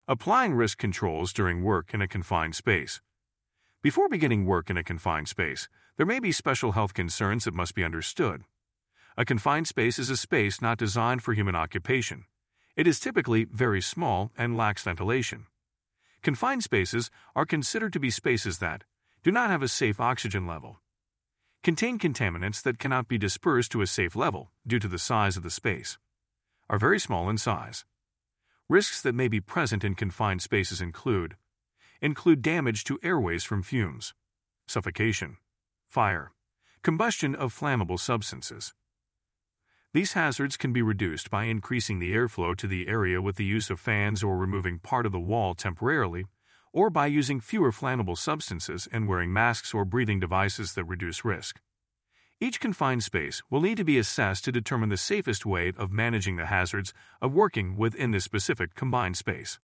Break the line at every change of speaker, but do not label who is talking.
Applying risk controls during work in a confined space. Before beginning work in a confined space, there may be special health concerns that must be understood. A confined space is a space not designed for human occupation. It is typically very small and lacks ventilation. Confined spaces are considered to be spaces that do not have a safe oxygen level, contain contaminants that cannot be dispersed to a safe level due to the size of the space, are very small in size. Risks that may be present in confined spaces include damage to airways from fumes, suffocation, fire, combustion of flammable substances. These hazards can be reduced by increasing the airflow to the area with the use of fans or removing part of the wall temporarily, or by using fewer flammable substances and wearing masks or breathing devices that reduce risk. Each confined space will need to be assessed to determine the safest way of managing the hazards of working within this specific confined space.